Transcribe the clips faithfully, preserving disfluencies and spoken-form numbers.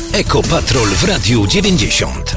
Ekopatrol w Radiu dziewięćdziesiąt.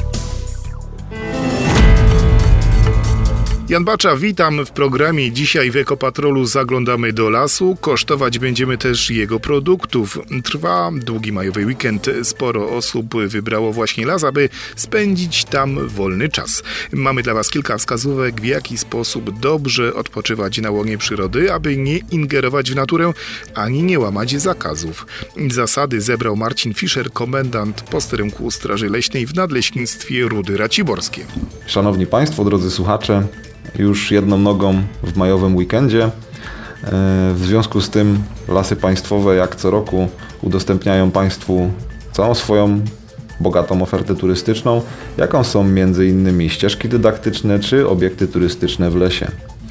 Jan Bacza, witam w programie. Dzisiaj w Ekopatrolu zaglądamy do lasu. Kosztować będziemy też jego produktów. Trwa długi majowy weekend. Sporo osób wybrało właśnie las, aby spędzić tam wolny czas. Mamy dla Was kilka wskazówek, w jaki sposób dobrze odpoczywać na łonie przyrody, aby nie ingerować w naturę, ani nie łamać zakazów. Zasady zebrał Marcin Fischer, komendant posterunku Straży Leśnej w Nadleśnictwie Rudy Raciborskie. Szanowni Państwo, drodzy słuchacze, już jedną nogą w majowym weekendzie. W związku z tym Lasy Państwowe jak co roku udostępniają Państwu całą swoją bogatą ofertę turystyczną, jaką są między innymi ścieżki dydaktyczne czy obiekty turystyczne w lesie.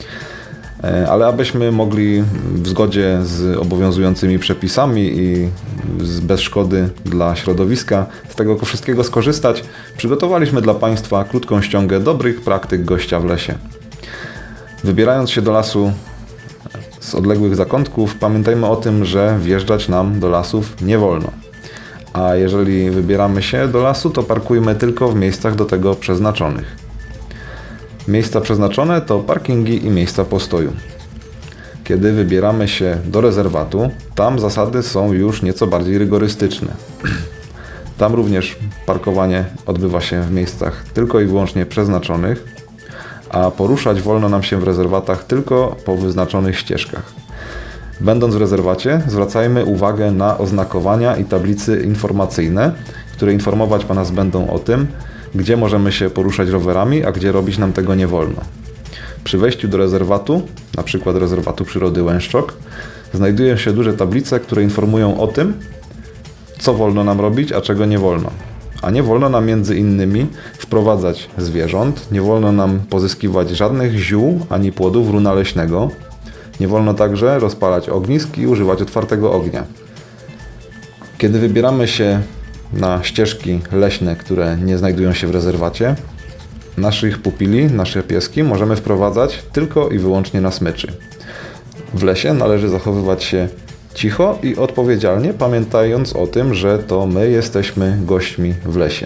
Ale abyśmy mogli w zgodzie z obowiązującymi przepisami i bez szkody dla środowiska z tego wszystkiego skorzystać, przygotowaliśmy dla Państwa krótką ściągę dobrych praktyk gościa w lesie. Wybierając się do lasu z odległych zakątków, pamiętajmy o tym, że wjeżdżać nam do lasów nie wolno. A jeżeli wybieramy się do lasu, to parkujmy tylko w miejscach do tego przeznaczonych. Miejsca przeznaczone to parkingi i miejsca postoju. Kiedy wybieramy się do rezerwatu, tam zasady są już nieco bardziej rygorystyczne. Tam również parkowanie odbywa się w miejscach tylko i wyłącznie przeznaczonych, a poruszać wolno nam się w rezerwatach tylko po wyznaczonych ścieżkach. Będąc w rezerwacie, zwracajmy uwagę na oznakowania i tablice informacyjne, które informować nas będą o tym, gdzie możemy się poruszać rowerami, a gdzie robić nam tego nie wolno. Przy wejściu do rezerwatu, na przykład rezerwatu przyrody Łęszczok, znajdują się duże tablice, które informują o tym, co wolno nam robić, a czego nie wolno. A nie wolno nam między innymi wprowadzać zwierząt, nie wolno nam pozyskiwać żadnych ziół ani płodów runa leśnego, nie wolno także rozpalać ognisk i używać otwartego ognia. Kiedy wybieramy się na ścieżki leśne, które nie znajdują się w rezerwacie, naszych pupili, nasze pieski możemy wprowadzać tylko i wyłącznie na smyczy. W lesie należy zachowywać się cicho i odpowiedzialnie, pamiętając o tym, że to my jesteśmy gośćmi w lesie.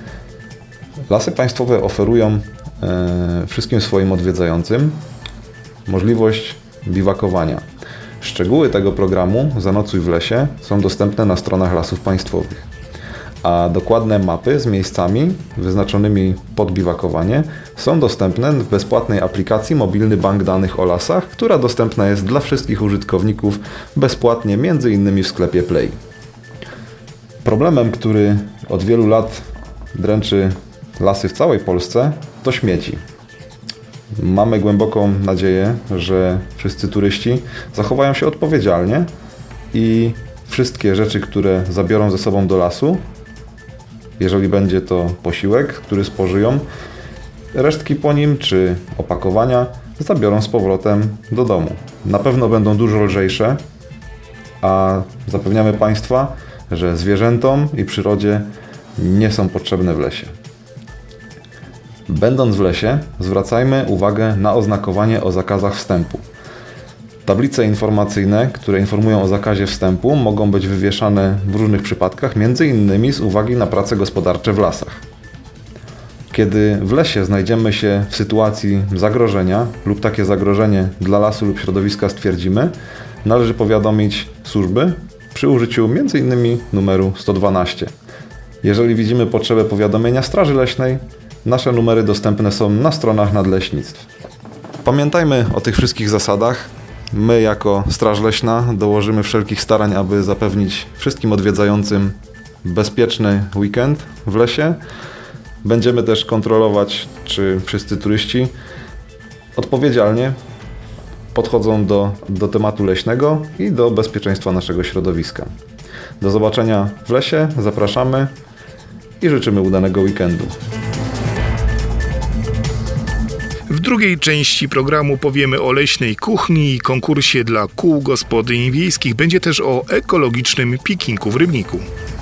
Lasy Państwowe oferują e, wszystkim swoim odwiedzającym możliwość biwakowania. Szczegóły tego programu Zanocuj w lesie są dostępne na stronach Lasów Państwowych. A dokładne mapy z miejscami wyznaczonymi pod biwakowanie są dostępne w bezpłatnej aplikacji Mobilny Bank Danych o Lasach, która dostępna jest dla wszystkich użytkowników bezpłatnie, między innymi w sklepie Play. Problemem, który od wielu lat dręczy lasy w całej Polsce, to śmieci. Mamy głęboką nadzieję, że wszyscy turyści zachowają się odpowiedzialnie i wszystkie rzeczy, które zabiorą ze sobą do lasu, jeżeli będzie to posiłek, który spożyją, resztki po nim czy opakowania zabiorą z powrotem do domu. Na pewno będą dużo lżejsze, a zapewniamy Państwa, że zwierzętom i przyrodzie nie są potrzebne w lesie. Będąc w lesie, zwracajmy uwagę na oznakowanie o zakazach wstępu. Tablice informacyjne, które informują o zakazie wstępu, mogą być wywieszane w różnych przypadkach, między innymi z uwagi na prace gospodarcze w lasach. Kiedy w lesie znajdziemy się w sytuacji zagrożenia lub takie zagrożenie dla lasu lub środowiska stwierdzimy, należy powiadomić służby przy użyciu między innymi numeru sto dwanaście. Jeżeli widzimy potrzebę powiadomienia Straży Leśnej, nasze numery dostępne są na stronach nadleśnictw. Pamiętajmy o tych wszystkich zasadach. My jako Straż Leśna dołożymy wszelkich starań, aby zapewnić wszystkim odwiedzającym bezpieczny weekend w lesie. Będziemy też kontrolować, czy wszyscy turyści odpowiedzialnie podchodzą do, do tematu leśnego i do bezpieczeństwa naszego środowiska. Do zobaczenia w lesie, zapraszamy i życzymy udanego weekendu. W drugiej części programu powiemy o leśnej kuchni i konkursie dla kół gospodyń wiejskich. Będzie też o ekologicznym pikniku w Rybniku.